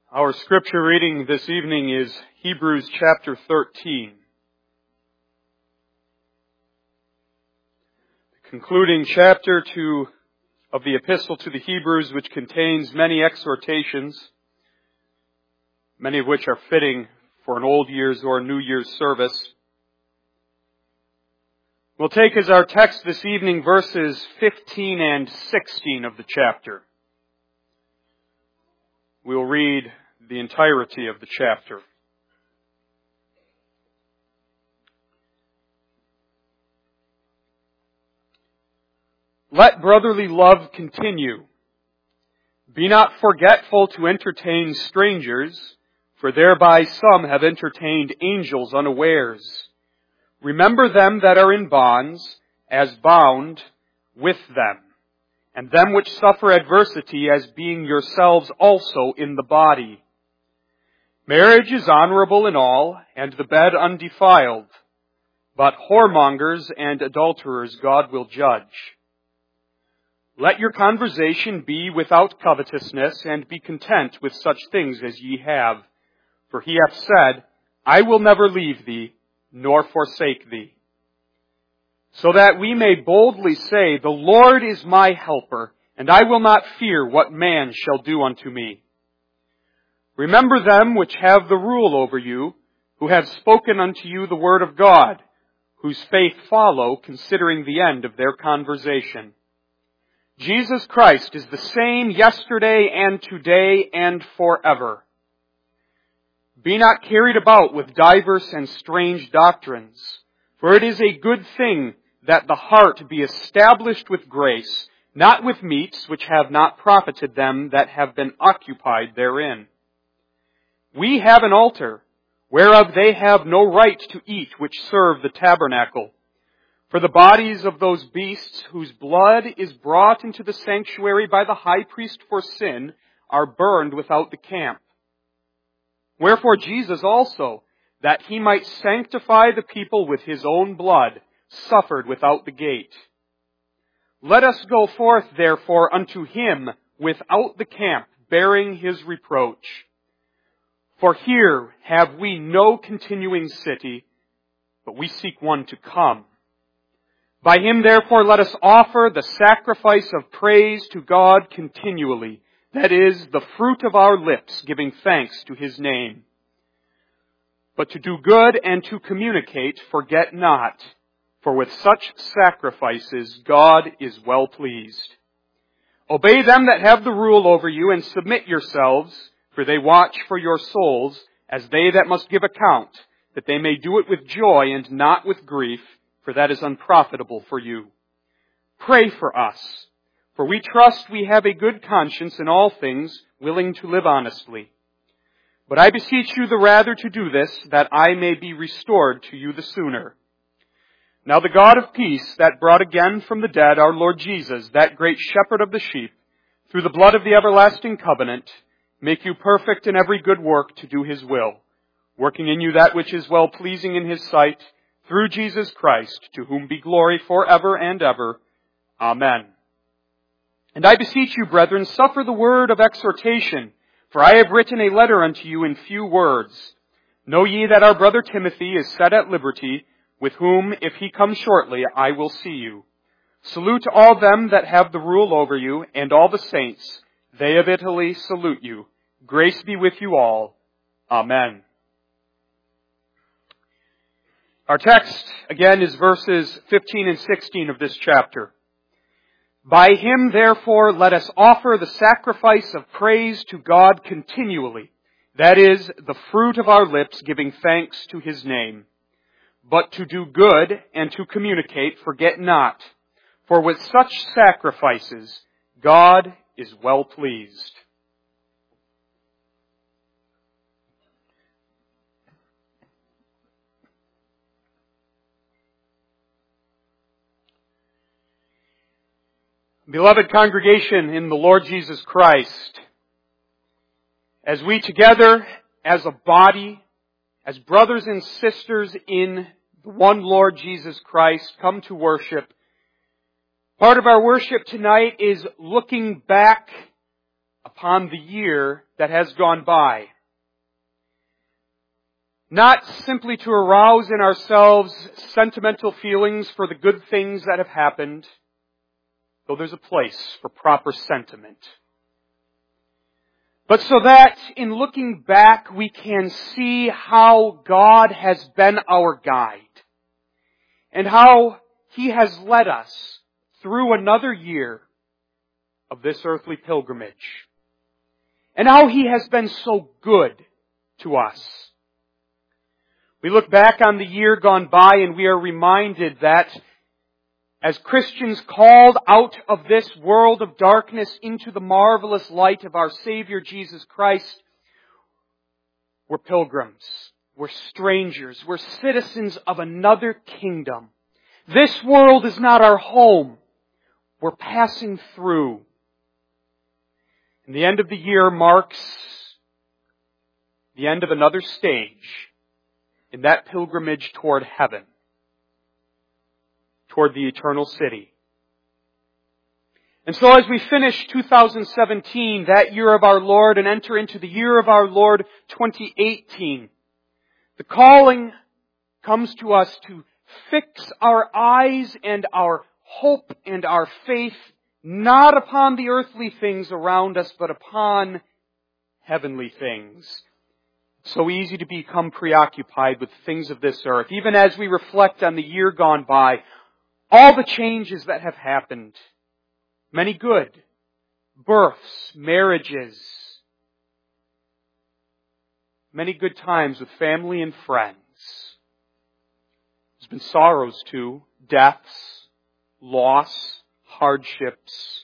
Our scripture reading this evening is Hebrews chapter 13. The concluding chapter of the epistle to the Hebrews, which contains many exhortations, many of which are fitting for an Old Year's or New Year's service. We'll take as our text this evening verses 15 and 16 of the chapter. We'll read the entirety of the chapter. Let brotherly love continue. Be not forgetful to entertain strangers, for thereby some have entertained angels unawares. Remember them that are in bonds, as bound with them, and them which suffer adversity, as being yourselves also in the body. Marriage is honorable in all, and the bed undefiled, but whoremongers and adulterers God will judge. Let your conversation be without covetousness, and be content with such things as ye have. For he hath said, I will never leave thee, nor forsake thee. So that we may boldly say, the Lord is my helper, and I will not fear what man shall do unto me. Remember them which have the rule over you, who have spoken unto you the word of God, whose faith follow, considering the end of their conversation. Jesus Christ is the same yesterday and today and forever. Be not carried about with diverse and strange doctrines, for it is a good thing that the heart be established with grace, not with meats which have not profited them that have been occupied therein. We have an altar, whereof they have no right to eat which serve the tabernacle. For the bodies of those beasts whose blood is brought into the sanctuary by the high priest for sin are burned without the camp. Wherefore Jesus also, that he might sanctify the people with his own blood, suffered without the gate. Let us go forth therefore unto him without the camp, bearing his reproach. For here have we no continuing city, but we seek one to come. By him therefore let us offer the sacrifice of praise to God continually, that is, the fruit of our lips, giving thanks to his name. But to do good and to communicate, forget not, for with such sacrifices God is well pleased. Obey them that have the rule over you, and submit yourselves, for they watch for your souls, as they that must give account, that they may do it with joy and not with grief, for that is unprofitable for you. Pray for us, for we trust we have a good conscience in all things, willing to live honestly. But I beseech you the rather to do this, that I may be restored to you the sooner. Now the God of peace, that brought again from the dead our Lord Jesus, that great shepherd of the sheep, through the blood of the everlasting covenant, make you perfect in every good work to do his will, working in you that which is well-pleasing in his sight, through Jesus Christ, to whom be glory forever and ever. Amen. And I beseech you, brethren, suffer the word of exhortation, for I have written a letter unto you in few words. Know ye that our brother Timothy is set at liberty, with whom, if he come shortly, I will see you. Salute all them that have the rule over you, and all the saints. They of Italy salute you. Grace be with you all. Amen. Our text, again, is verses 15 and 16 of this chapter. By him, therefore, let us offer the sacrifice of praise to God continually, that is, the fruit of our lips, giving thanks to his name. But to do good and to communicate, forget not, for with such sacrifices God is well pleased. Beloved congregation in the Lord Jesus Christ, as we together as a body, as brothers and sisters in the one Lord Jesus Christ come to worship, part of our worship tonight is looking back upon the year that has gone by. Not simply to arouse in ourselves sentimental feelings for the good things that have happened, though there's a place for proper sentiment. But so that in looking back we can see how God has been our guide and how He has led us through another year of this earthly pilgrimage and how He has been so good to us. We look back on the year gone by and we are reminded that as Christians called out of this world of darkness into the marvelous light of our Savior Jesus Christ, we're pilgrims, we're strangers, we're citizens of another kingdom. This world is not our home. We're passing through. And the end of the year marks the end of another stage in that pilgrimage toward heaven, toward the eternal city. And so as we finish 2017, that year of our Lord, and enter into the year of our Lord 2018, the calling comes to us to fix our eyes and our hope and our faith not upon the earthly things around us, but upon heavenly things. It's so easy to become preoccupied with things of this earth, even as we reflect on the year gone by, all the changes that have happened, many good, births, marriages, many good times with family and friends. There's been sorrows too, deaths, loss, hardships.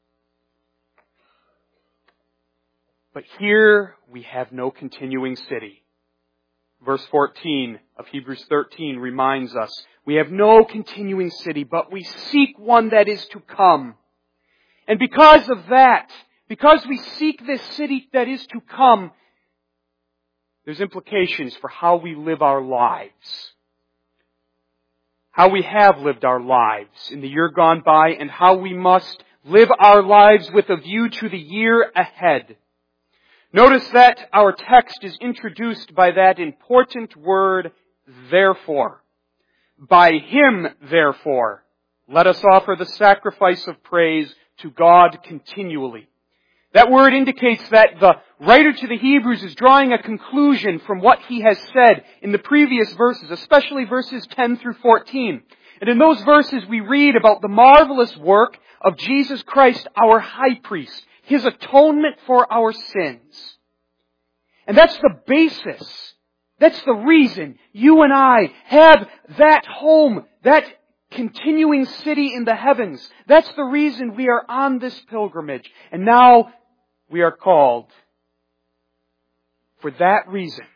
But here we have no continuing city. Verse 14 of Hebrews 13 reminds us, we have no continuing city, but we seek one that is to come. And because of that, because we seek this city that is to come, there's implications for how we live our lives. How we have lived our lives in the year gone by, and how we must live our lives with a view to the year ahead. Notice that our text is introduced by that important word, therefore. By Him, therefore, let us offer the sacrifice of praise to God continually. That word indicates that the writer to the Hebrews is drawing a conclusion from what he has said in the previous verses, especially verses 10 through 14. And in those verses we read about the marvelous work of Jesus Christ, our high priest, His atonement for our sins. And that's the basis. That's the reason you and I have that home, that continuing city in the heavens. That's the reason we are on this pilgrimage. And now we are called for that reason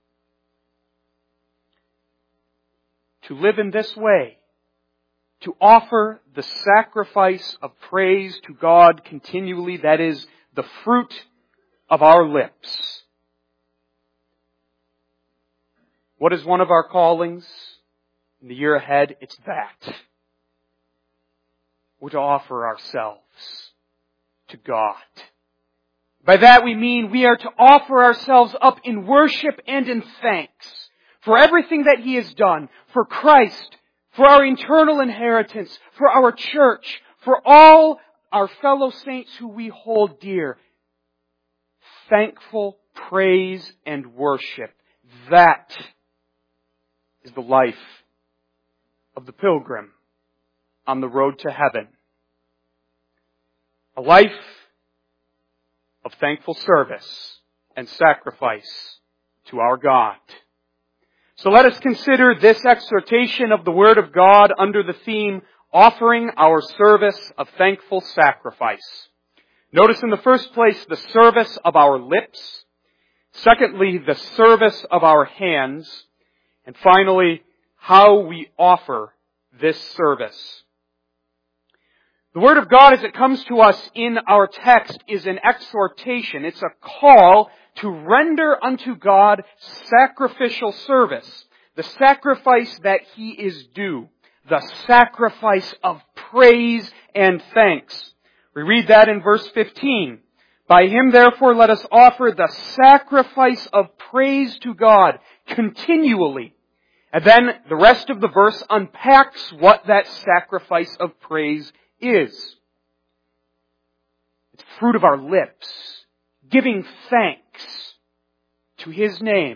to live in this way, to offer the sacrifice of praise to God continually, that is the fruit of our lips. What is one of our callings in the year ahead? It's that. We're to offer ourselves to God. By that we mean we are to offer ourselves up in worship and in thanks for everything that He has done, for Christ, for our eternal inheritance, for our church, for all our fellow saints who we hold dear. Thankful praise and worship. That is the life of the pilgrim on the road to heaven. A life of thankful service and sacrifice to our God. So let us consider this exhortation of the Word of God under the theme, offering our service of thankful sacrifice. Notice in the first place the service of our lips. Secondly, the service of our hands. And finally, how we offer this service. The Word of God as it comes to us in our text is an exhortation. It's a call to render unto God sacrificial service. The sacrifice that He is due. The sacrifice of praise and thanks. We read that in verse 15. By Him, therefore, let us offer the sacrifice of praise to God continually. And then the rest of the verse unpacks what that sacrifice of praise is. It's fruit of our lips, giving thanks to His name.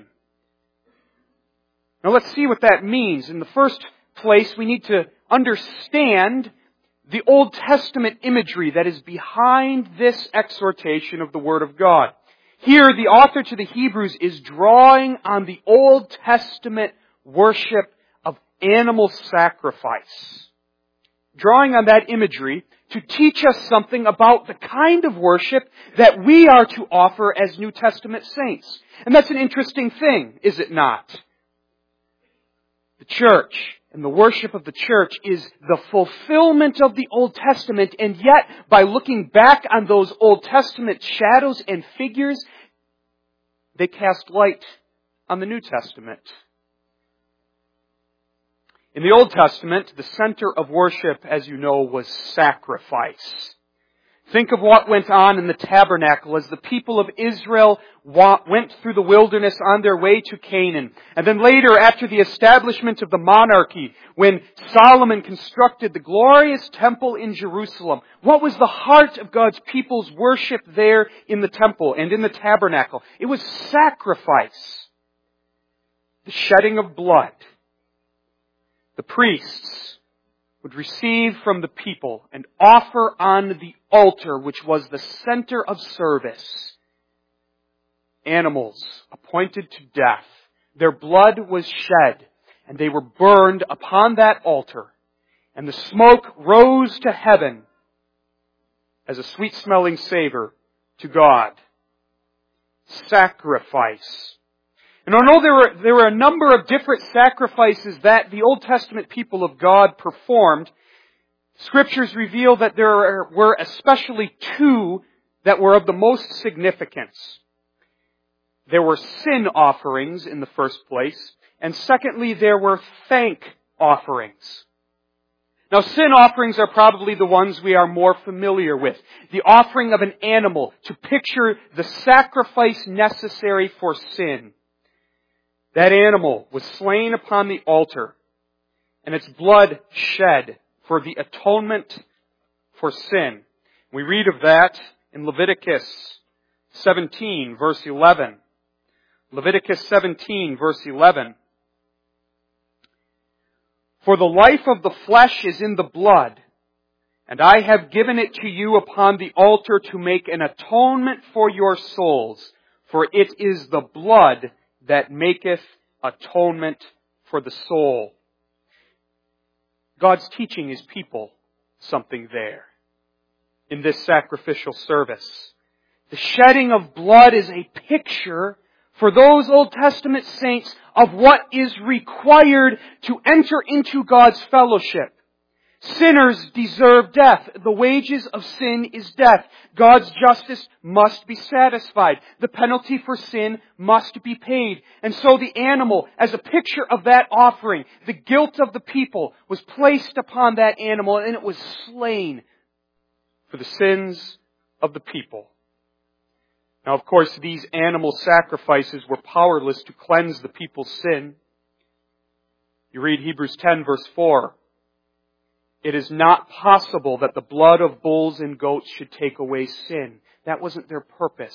Now let's see what that means. In the first place, we need to understand the Old Testament imagery that is behind this exhortation of the Word of God. Here, the author to the Hebrews is drawing on the Old Testament worship of animal sacrifice. Drawing on that imagery to teach us something about the kind of worship that we are to offer as New Testament saints. And that's an interesting thing, is it not? The church and the worship of the church is the fulfillment of the Old Testament, and yet, by looking back on those Old Testament shadows and figures, they cast light on the New Testament. In the Old Testament, the center of worship, as you know, was sacrifice. Think of what went on in the tabernacle as the people of Israel went through the wilderness on their way to Canaan. And then later, after the establishment of the monarchy, when Solomon constructed the glorious temple in Jerusalem, what was the heart of God's people's worship there in the temple and in the tabernacle? It was sacrifice. The shedding of blood. The priests would receive from the people and offer on the altar, which was the center of service, animals appointed to death. Their blood was shed, and they were burned upon that altar, and the smoke rose to heaven as a sweet-smelling savor to God. Sacrifice. And although there were a number of different sacrifices that the Old Testament people of God performed, Scriptures reveal that there were especially two that were of the most significance. There were sin offerings in the first place, and secondly, there were thank offerings. Now, sin offerings are probably the ones we are more familiar with. The offering of an animal to picture the sacrifice necessary for sin. That animal was slain upon the altar, and its blood shed for the atonement for sin. We read of that in Leviticus 17, verse 11. Leviticus 17, verse 11. For the life of the flesh is in the blood, and I have given it to you upon the altar to make an atonement for your souls, for it is the blood that maketh atonement for the soul. God's teaching His people something there in this sacrificial service. The shedding of blood is a picture for those Old Testament saints of what is required to enter into God's fellowship. Sinners deserve death. The wages of sin is death. God's justice must be satisfied. The penalty for sin must be paid. And so the animal, as a picture of that offering, the guilt of the people was placed upon that animal, and it was slain for the sins of the people. Now, of course, these animal sacrifices were powerless to cleanse the people's sin. You read Hebrews 10, verse 4. It is not possible that the blood of bulls and goats should take away sin. That wasn't their purpose.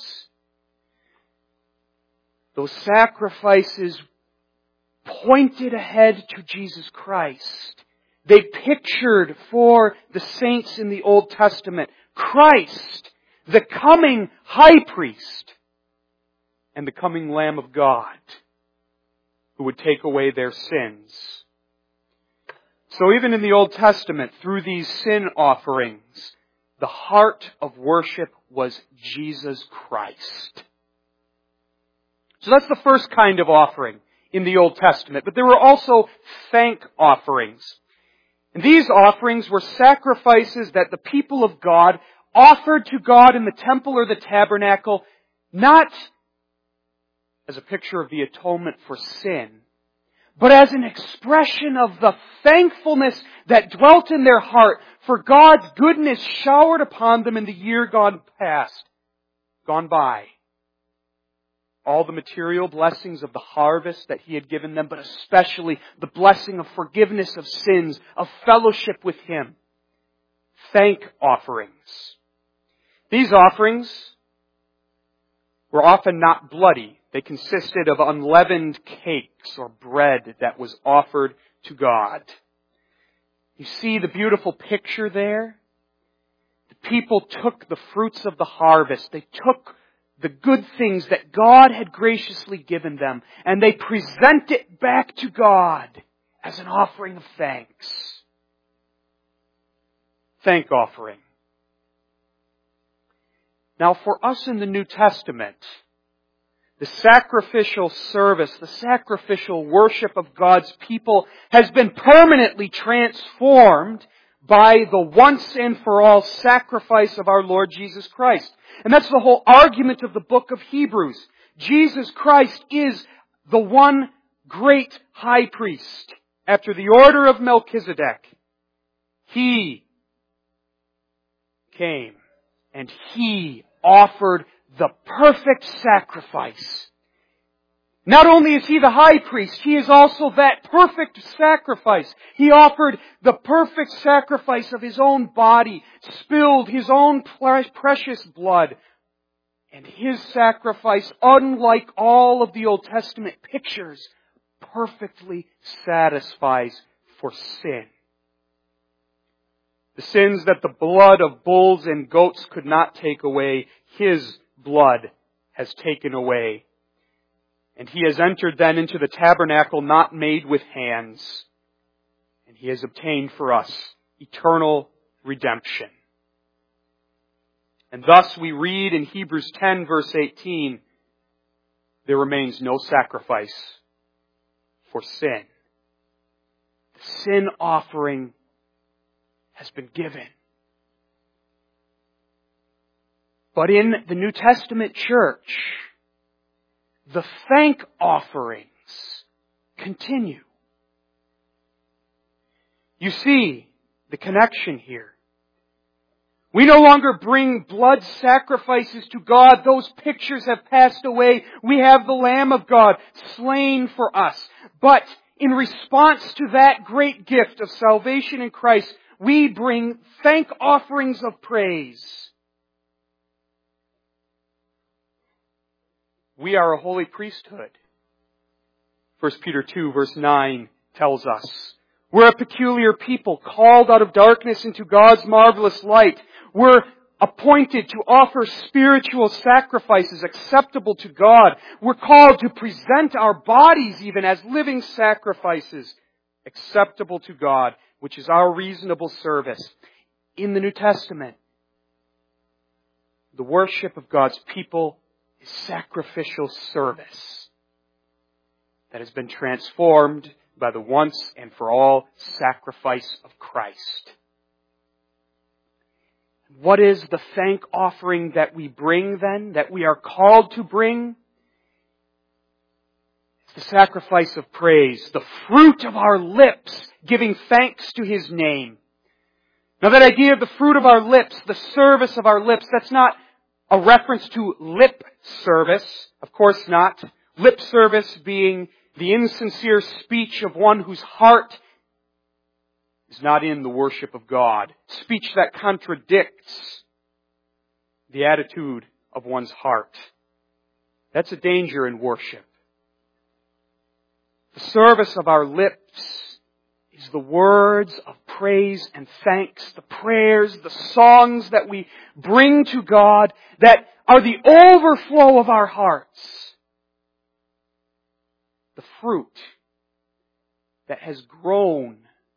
Those sacrifices pointed ahead to Jesus Christ. They pictured for the saints in the Old Testament Christ, the coming high priest, and the coming Lamb of God, who would take away their sins. So even in the Old Testament, through these sin offerings, the heart of worship was Jesus Christ. So that's the first kind of offering in the Old Testament. But there were also thank offerings. And these offerings were sacrifices that the people of God offered to God in the temple or the tabernacle, not as a picture of the atonement for sin, but as an expression of the thankfulness that dwelt in their heart for God's goodness showered upon them in the year gone past. gone by. All the material blessings of the harvest that He had given them, but especially the blessing of forgiveness of sins, of fellowship with Him. Thank offerings. These offerings were often not bloody. They consisted of unleavened cakes or bread that was offered to God. You see the beautiful picture there? The people took the fruits of the harvest. They took the good things that God had graciously given them, and they present it back to God as an offering of thanks. Thank offering. Now for us in the New Testament, the sacrificial service, the sacrificial worship of God's people has been permanently transformed by the once and for all sacrifice of our Lord Jesus Christ. And that's the whole argument of the book of Hebrews. Jesus Christ is the one great high priest after the order of Melchizedek. He came and He offered the perfect sacrifice. Not only is He the high priest, He is also that perfect sacrifice. He offered the perfect sacrifice of His own body, spilled His own precious blood. And His sacrifice, unlike all of the Old Testament pictures, perfectly satisfies for sin. The sins that the blood of bulls and goats could not take away, His blood has taken away. And He has entered then into the tabernacle not made with hands. And He has obtained for us eternal redemption. And thus we read in Hebrews 10 verse 18, there remains no sacrifice for sin. The sin offering has been given. But in the New Testament church, the thank offerings continue. You see the connection here. We no longer bring blood sacrifices to God. Those pictures have passed away. We have the Lamb of God slain for us. But in response to that great gift of salvation in Christ, we bring thank offerings of praise. We are a holy priesthood. 1 Peter 2 verse 9 tells us, we're a peculiar people called out of darkness into God's marvelous light. We're appointed to offer spiritual sacrifices acceptable to God. We're called to present our bodies even as living sacrifices acceptable to God, which is our reasonable service. In the New Testament, the worship of God's people is sacrificial service that has been transformed by the once and for all sacrifice of Christ. What is the thank offering that we bring then, that we are called to bring? It's the sacrifice of praise, the fruit of our lips, giving thanks to His name. Now that idea of the fruit of our lips, the service of our lips, that's not a reference to lip service. Of course not. Lip service being the insincere speech of one whose heart is not in the worship of God. Speech that contradicts the attitude of one's heart. That's a danger in worship. The service of our lips is the words of praise and thanks, the prayers, the songs that we bring to God that are the overflow of our hearts. The fruit that has grown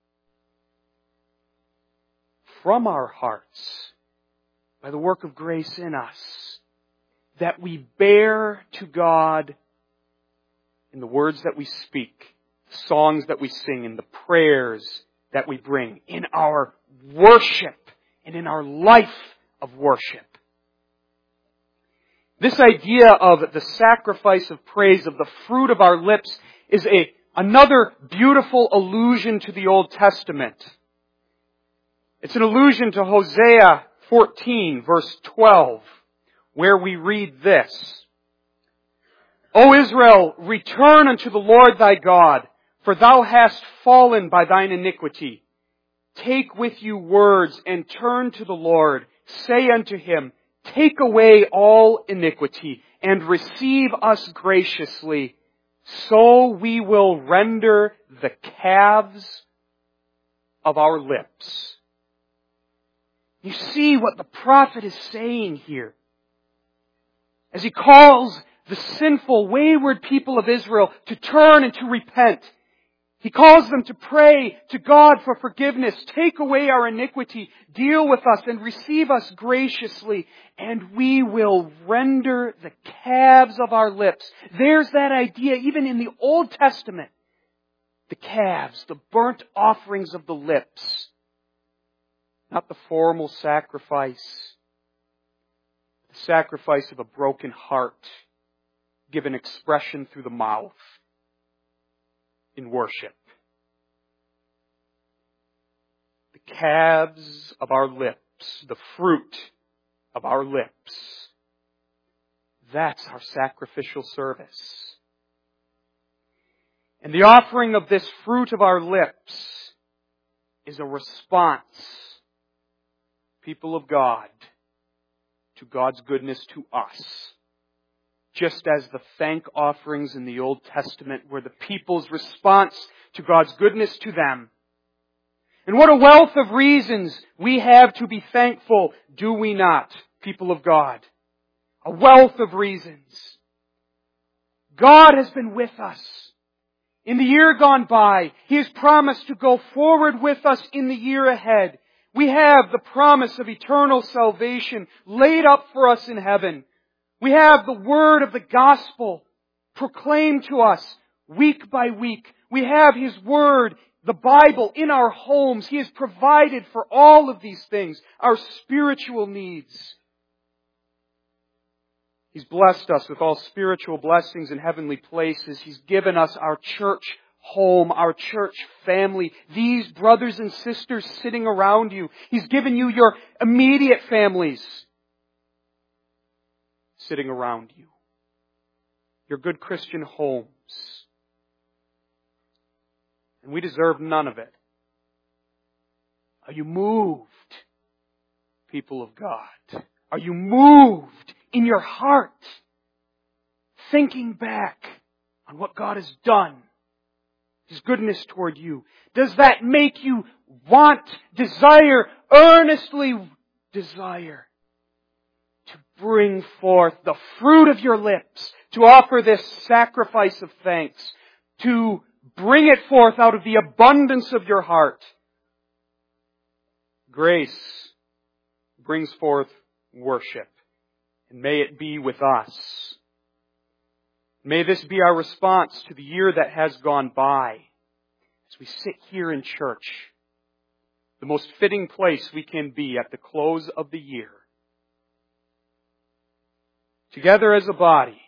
from our hearts by the work of grace in us, that we bear to God in the words that we speak, the songs that we sing, and the prayers that we bring, in our worship and in our life of worship. This idea of the sacrifice of praise, of the fruit of our lips, is another beautiful allusion to the Old Testament. It's an allusion to Hosea 14, verse 12, where we read this: O Israel, return unto the Lord thy God, for thou hast fallen by thine iniquity. Take with you words and turn to the Lord. Say unto him, take away all iniquity and receive us graciously. So we will render the calves of our lips. You see what the prophet is saying here. As he calls the sinful, wayward people of Israel to turn and to repent. He calls them to pray to God for forgiveness. Take away our iniquity. Deal with us and receive us graciously. And we will render the calves of our lips. There's that idea even in the Old Testament. The calves, the burnt offerings of the lips. Not the formal sacrifice. The sacrifice of a broken heart, given expression through the mouth in worship. The calves of our lips, the fruit of our lips. That's our sacrificial service. And the offering of this fruit of our lips is a response, people of God, to God's goodness to us. Just as the thank offerings in the Old Testament were the people's response to God's goodness to them. And what a wealth of reasons we have to be thankful, do we not, people of God? A wealth of reasons. God has been with us. In the year gone by, He has promised to go forward with us in the year ahead. We have the promise of eternal salvation laid up for us in heaven. We have the word of the gospel proclaimed to us week by week. We have His word, the Bible, in our homes. He has provided for all of these things, our spiritual needs. He's blessed us with all spiritual blessings in heavenly places. He's given us our church home, our church family, these brothers and sisters sitting around you. He's given you your immediate families sitting around you. Your good Christian homes. And we deserve none of it. Are you moved, people of God? Are you moved in your heart, thinking back on what God has done, His goodness toward you? Does that make you want, desire, earnestly desire to bring forth the fruit of your lips, to offer this sacrifice of thanks, to bring it forth out of the abundance of your heart? Grace brings forth worship. And may it be with us. May this be our response to the year that has gone by. As we sit here in church, the most fitting place we can be at the close of the year. Together as a body.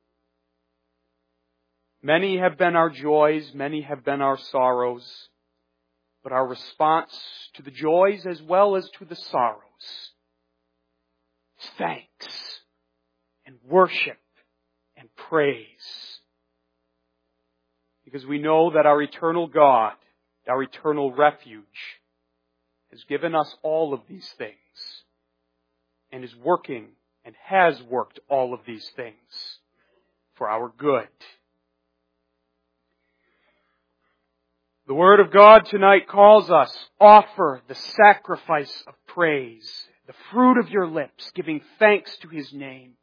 Many have been our joys, many have been our sorrows. But our response to the joys as well as to the sorrows is thanks and worship and praise. Because we know that our eternal God, our eternal refuge, has given us all of these things and is working and has worked all of these things for our good. The Word of God tonight calls us, offer the sacrifice of praise, the fruit of your lips, giving thanks to His name.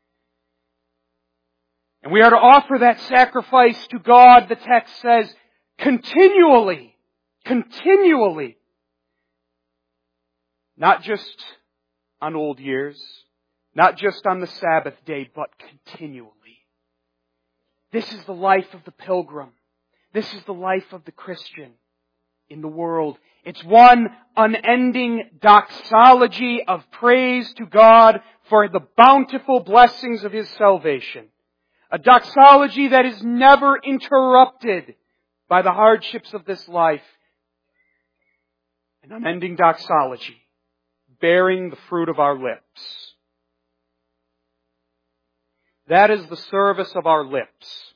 And we are to offer that sacrifice to God, the text says, continually. Continually. Not just on old years, not just on the Sabbath day, but continually. This is the life of the pilgrim. This is the life of the Christian in the world. It's one unending doxology of praise to God for the bountiful blessings of His salvation. A doxology that is never interrupted by the hardships of this life. An unending doxology, bearing the fruit of our lips. That is the service of our lips.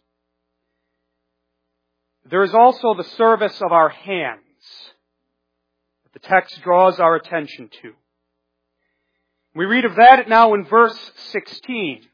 There is also the service of our hands that the text draws our attention to. We read of that now in verse 16.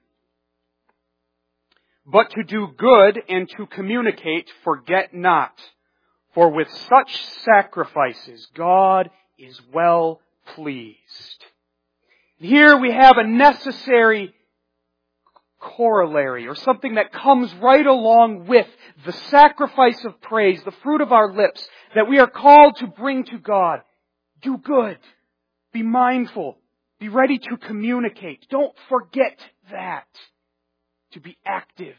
But to do good and to communicate, forget not. For with such sacrifices, God is well pleased. Here we have a necessary corollary, or something that comes right along with the sacrifice of praise, the fruit of our lips, that we are called to bring to God. Do good. Be mindful. Be ready to communicate. Don't forget that. To be active.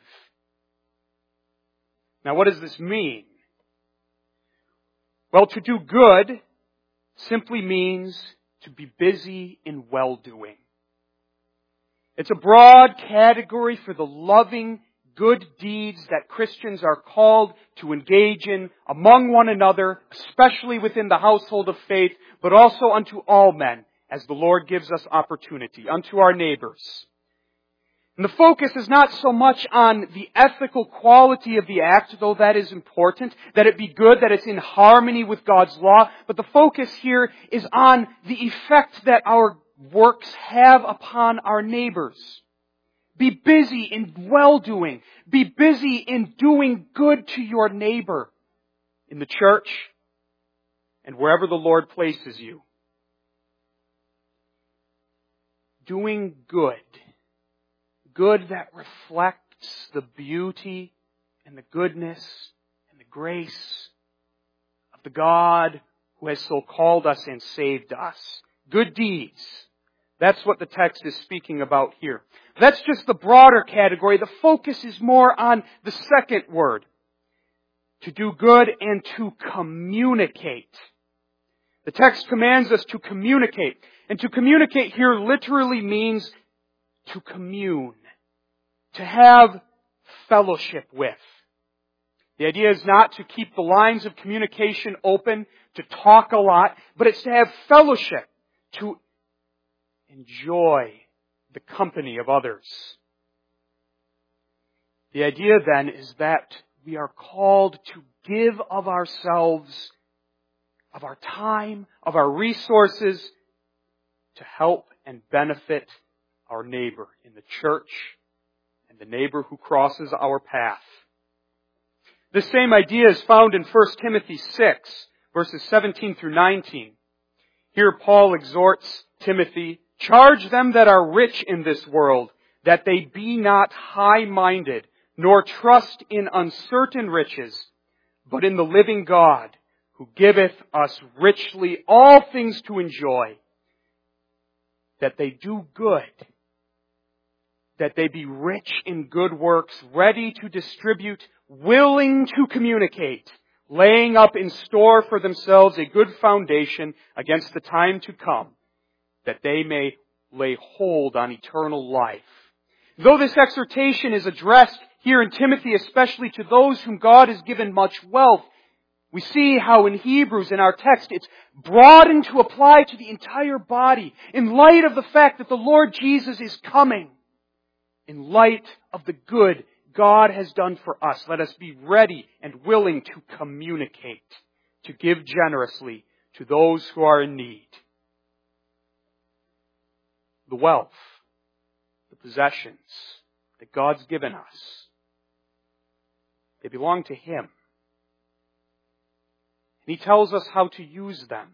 Now, what does this mean? Well, to do good simply means to be busy in well-doing. It's a broad category for the loving good deeds that Christians are called to engage in among one another, especially within the household of faith, but also unto all men, as the Lord gives us opportunity, unto our neighbors. And the focus is not so much on the ethical quality of the act, though that is important, that it be good, that it's in harmony with God's law, but the focus here is on the effect that our works have upon our neighbors. Be busy in well-doing. Be busy in doing good to your neighbor in the church and wherever the Lord places you. Doing good. Good that reflects the beauty and the goodness and the grace of the God who has so called us and saved us. Good deeds. That's what the text is speaking about here. That's just the broader category. The focus is more on the second word. To do good and to communicate. The text commands us to communicate. And to communicate here literally means to commune. To have fellowship with. The idea is not to keep the lines of communication open, to talk a lot, but it's to have fellowship, to enjoy the company of others. The idea then is that we are called to give of ourselves, of our time, of our resources, to help and benefit our neighbor in the church and the neighbor who crosses our path. The same idea is found in 1 Timothy 6, verses 17 through 19. Here Paul exhorts Timothy, charge them that are rich in this world, that they be not high-minded, nor trust in uncertain riches, but in the living God, who giveth us richly all things to enjoy, that they do good, that they be rich in good works, ready to distribute, willing to communicate, laying up in store for themselves a good foundation against the time to come, that they may lay hold on eternal life. Though this exhortation is addressed here in Timothy, especially to those whom God has given much wealth, we see how in Hebrews, in our text, it's broadened to apply to the entire body in light of the fact that the Lord Jesus is coming. In light of the good God has done for us, let us be ready and willing to communicate, to give generously to those who are in need. The wealth, the possessions that God's given us, they belong to Him. And He tells us how to use them.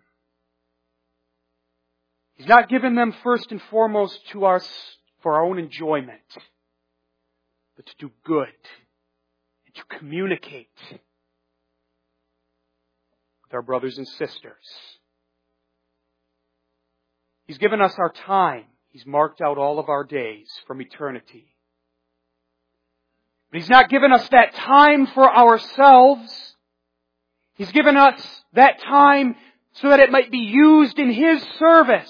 He's not given them first and foremost to us for our own enjoyment, but to do good and to communicate with our brothers and sisters. He's given us our time. He's marked out all of our days from eternity. But He's not given us that time for ourselves. He's given us that time so that it might be used in His service.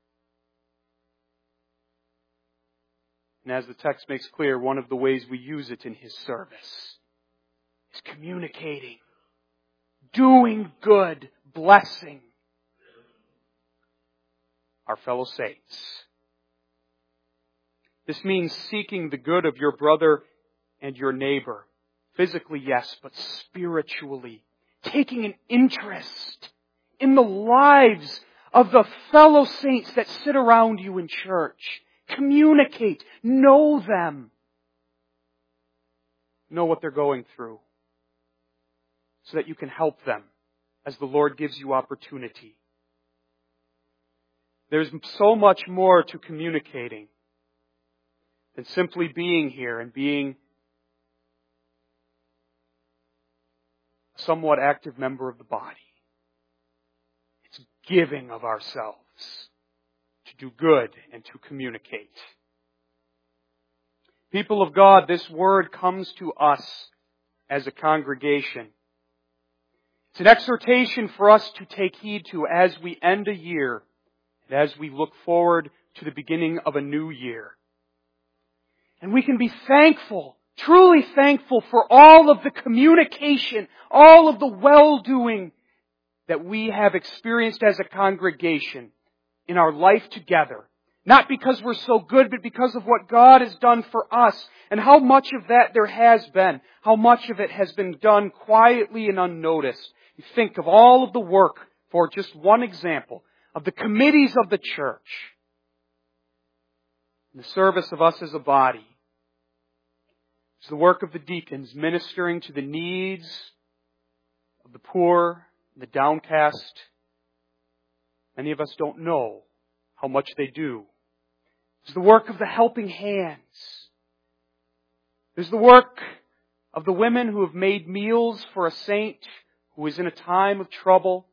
And as the text makes clear, one of the ways we use it in His service is communicating, doing good, blessing our fellow saints. This means seeking the good of your brother and your neighbor. Physically, yes, but spiritually. Taking an interest in the lives of the fellow saints that sit around you in church. Communicate. Know them. Know what they're going through, so that you can help them as the Lord gives you opportunity. There's so much more to communicating than simply being here and being a somewhat active member of the body. It's giving of ourselves to do good and to communicate. People of God, this word comes to us as a congregation. It's an exhortation for us to take heed to as we end a year and as we look forward to the beginning of a new year. And we can be thankful, truly thankful for all of the communication, all of the well-doing that we have experienced as a congregation in our life together. Not because we're so good, but because of what God has done for us and how much of that there has been. How much of it has been done quietly and unnoticed. You think of all of the work, for just one example, of the committees of the church. In the service of us as a body. It's the work of the deacons ministering to the needs of the poor, the downcast. Many of us don't know how much they do. There's the work of the helping hands. There's the work of the women who have made meals for a saint who is in a time of trouble,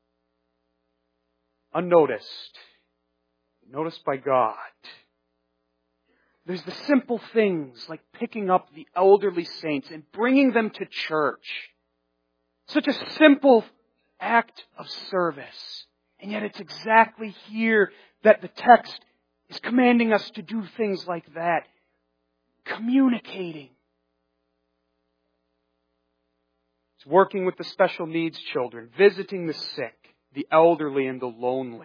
unnoticed, noticed by God. There's the simple things like picking up the elderly saints and bringing them to church. Such a simple act of service. And yet it's exactly here that the text is commanding us to do things like that. Communicating. It's working with the special needs children, visiting the sick, the elderly, and the lonely.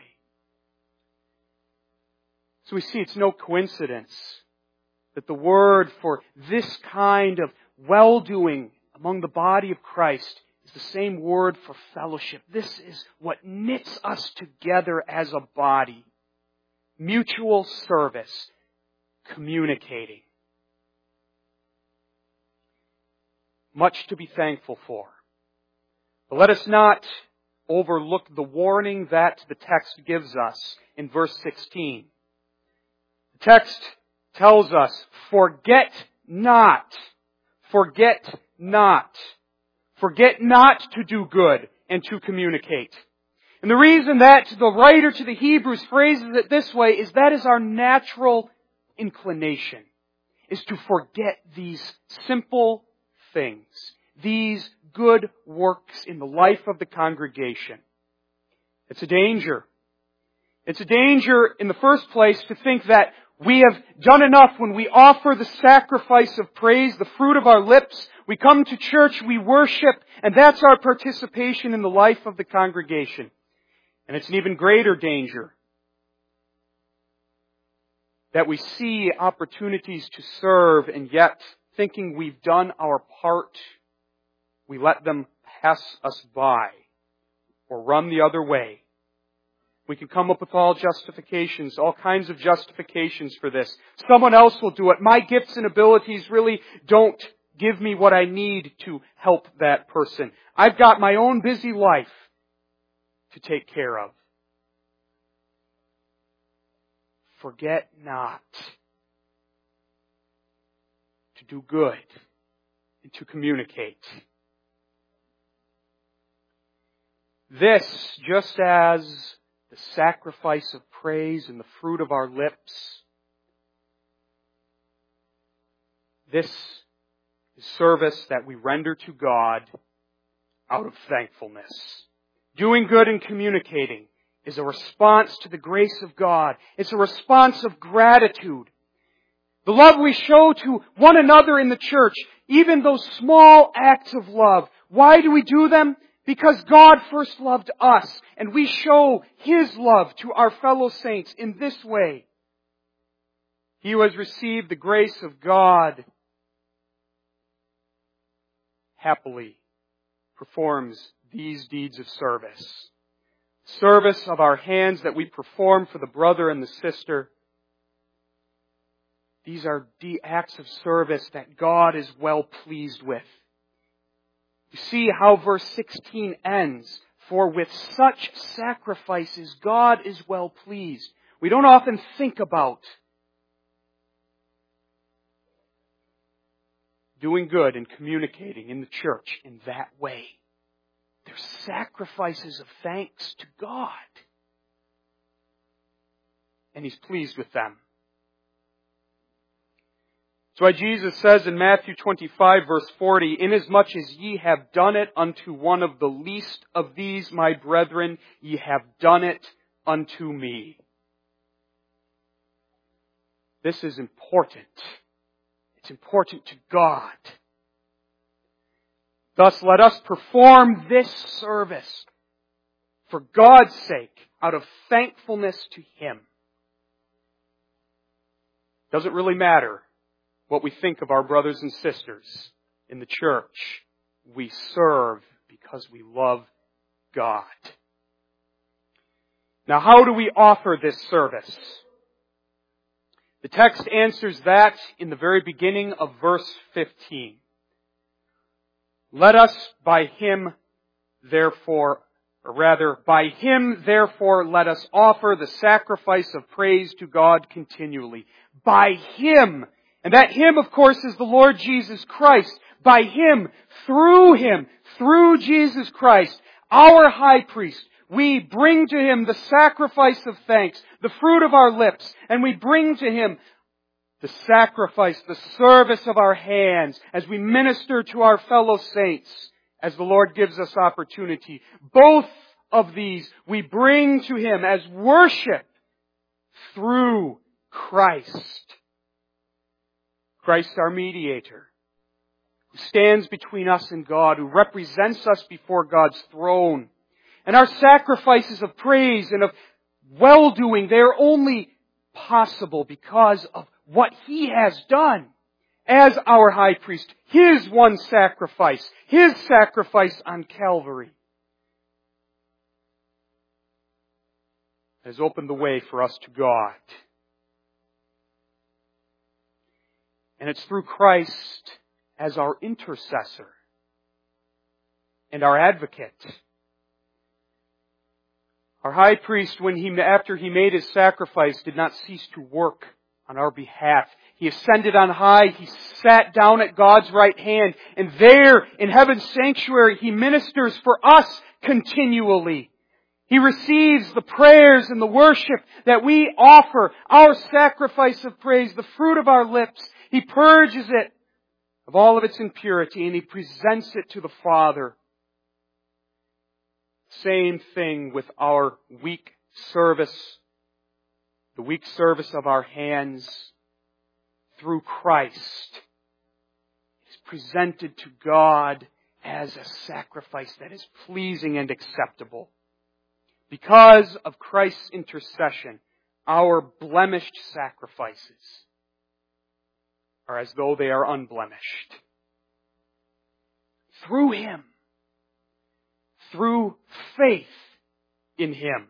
So we see it's no coincidence that the word for this kind of well-doing among the body of Christ is the same word for fellowship. This is what knits us together as a body. Mutual service. Communicating. Much to be thankful for. But let us not overlook the warning that the text gives us in verse 16. The text tells us, forget not. Forget not. Forget not to do good and to communicate. And the reason that the writer to the Hebrews phrases it this way is that is our natural inclination, is to forget these simple things, these good works in the life of the congregation. It's a danger. It's a danger in the first place to think that we have done enough when we offer the sacrifice of praise, the fruit of our lips. We come to church, we worship, and that's our participation in the life of the congregation. And it's an even greater danger that we see opportunities to serve, and yet, thinking we've done our part, we let them pass us by or run the other way. We can come up with all justifications, all kinds of justifications for this. Someone else will do it. My gifts and abilities really don't give me what I need to help that person. I've got my own busy life to take care of. Forget not to do good and to communicate. This, just as the sacrifice of praise and the fruit of our lips, this is service that we render to God out of thankfulness. Doing good and communicating is a response to the grace of God. It's a response of gratitude. The love we show to one another in the church, even those small acts of love. Why do we do them? Because God first loved us, and we show His love to our fellow saints in this way. He who has received the grace of God happily performs these deeds of service. Service of our hands that we perform for the brother and the sister. These are acts of service that God is well pleased with. You see how verse 16 ends. For with such sacrifices God is well pleased. We don't often think about doing good and communicating in the church in that way. They're sacrifices of thanks to God. And He's pleased with them. That's why Jesus says in Matthew 25 verse 40, inasmuch as ye have done it unto one of the least of these my brethren, ye have done it unto me. This is important. It's important to God. Thus let us perform this service for God's sake, out of thankfulness to Him. Doesn't really matter what we think of our brothers and sisters in the church. We serve because we love God. Now, how do we offer this service? The text answers that in the very beginning of verse 15. Let us by Him therefore let us offer the sacrifice of praise to God continually. By Him. And that Him, of course, is the Lord Jesus Christ. By Him, through Jesus Christ, our high priest, we bring to Him the sacrifice of thanks, the fruit of our lips, and we bring to Him the sacrifice, the service of our hands as we minister to our fellow saints as the Lord gives us opportunity. Both of these we bring to Him as worship through Christ. Christ our mediator, who stands between us and God, who represents us before God's throne. And our sacrifices of praise and of well-doing, they are only possible because of what He has done as our high priest. His one sacrifice, His sacrifice on Calvary, has opened the way for us to God. And it's through Christ as our intercessor and our advocate. Our high priest, after He made His sacrifice, did not cease to work on our behalf. He ascended on high. He sat down at God's right hand. And there, in heaven's sanctuary, He ministers for us continually. He receives the prayers and the worship that we offer, our sacrifice of praise, the fruit of our lips. He purges it of all of its impurity and He presents it to the Father. Same thing with our weak service, the weak service of our hands through Christ. It's presented to God as a sacrifice that is pleasing and acceptable. Because of Christ's intercession, our blemished sacrifices are as though they are unblemished. Through Him, through faith in Him.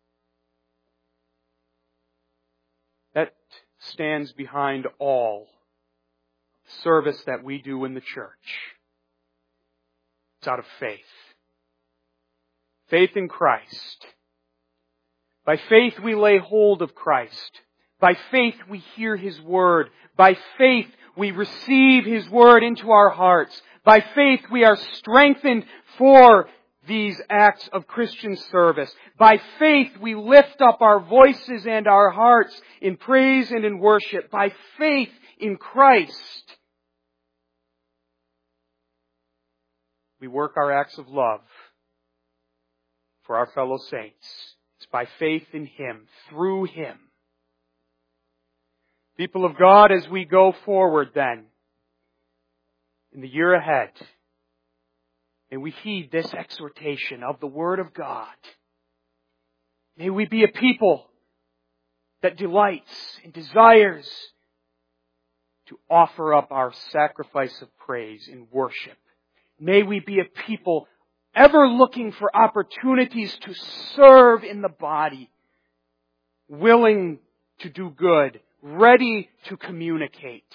That stands behind all service that we do in the church. It's out of faith. Faith in Christ. By faith we lay hold of Christ. By faith we hear His Word. By faith we receive His Word into our hearts. By faith we are strengthened for these acts of Christian service. By faith we lift up our voices and our hearts in praise and in worship. By faith in Christ we work our acts of love for our fellow saints. It's by faith in Him, through Him. People of God, as we go forward then, in the year ahead, may we heed this exhortation of the Word of God. May we be a people that delights and desires to offer up our sacrifice of praise in worship. May we be a people ever looking for opportunities to serve in the body, willing to do good, ready to communicate.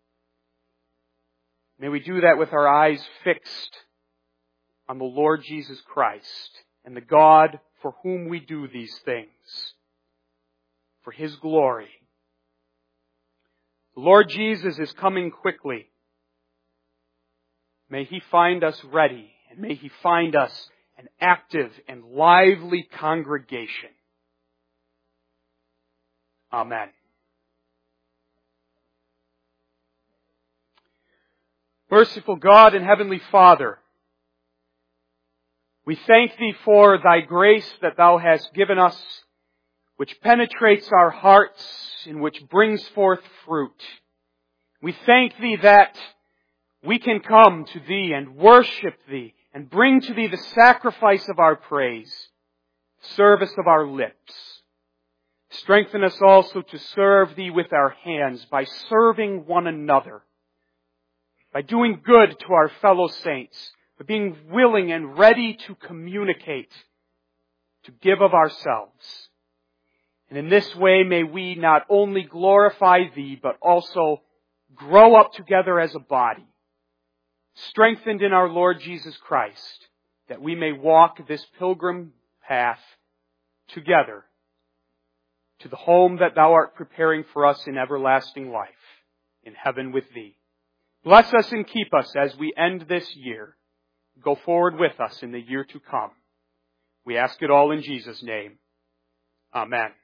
May we do that with our eyes fixed on the Lord Jesus Christ and the God for whom we do these things, for His glory. The Lord Jesus is coming quickly. May He find us ready, and may He find us an active and lively congregation. Amen. Merciful God and Heavenly Father, we thank Thee for Thy grace that Thou hast given us, which penetrates our hearts and which brings forth fruit. We thank Thee that we can come to Thee and worship Thee and bring to Thee the sacrifice of our praise, service of our lips. Strengthen us also to serve Thee with our hands by serving one another, by doing good to our fellow saints, by being willing and ready to communicate, to give of ourselves. And in this way may we not only glorify Thee, but also grow up together as a body, strengthened in our Lord Jesus Christ, that we may walk this pilgrim path together to the home that Thou art preparing for us in everlasting life, in heaven with Thee. Bless us and keep us as we end this year. Go forward with us in the year to come. We ask it all in Jesus' name. Amen.